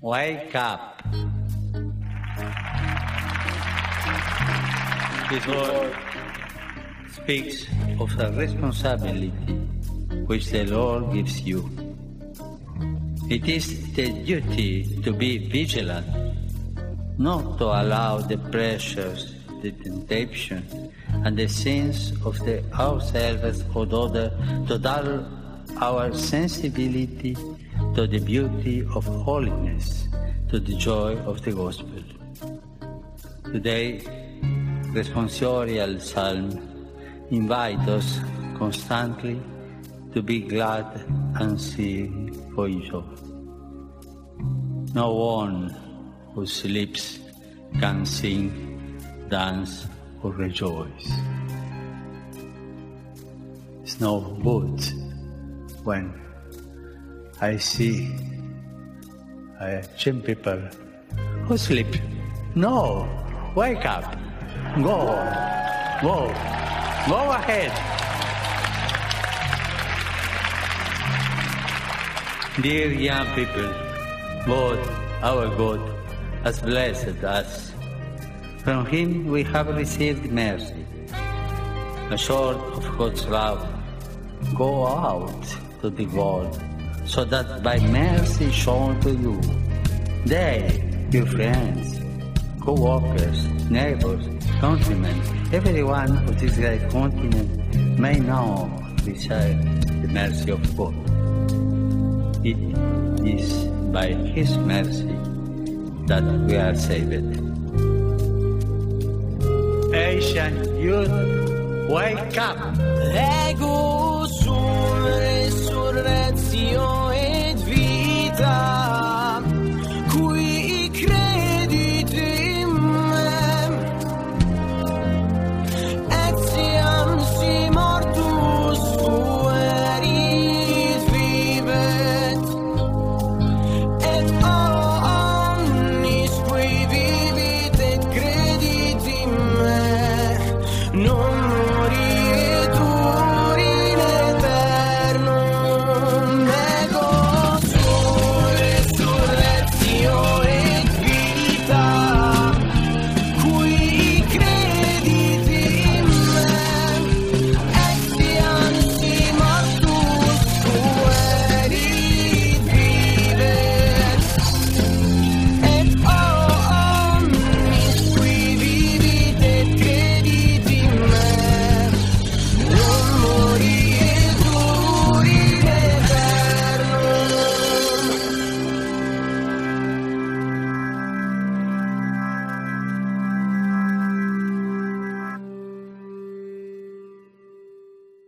Wake up. This word speaks of the responsibility which the Lord gives you. It is the duty to be vigilant, not to allow the pressures, the temptation, and the sins of ourselves or others to dull our sensibility to the beauty of holiness, to the joy of the gospel. Today, responsorial psalm invite us constantly to be glad and sing for joy. No one who sleeps can sing, dance, or rejoice. It's no good when I see young people who sleep. No, wake up, go ahead. Dear young people, God, our God, has blessed us. From Him we have received mercy, a sort of God's love. Go out to the world, so that by mercy shown to you, they, your friends, co-workers, neighbors, countrymen, everyone of this great continent may now receive the mercy of God. It is by His mercy that we are saved. Asian youth, wake up! Ego sum resurrectio et vita, qui credit in me, etiam si mortus fuerit vivet, et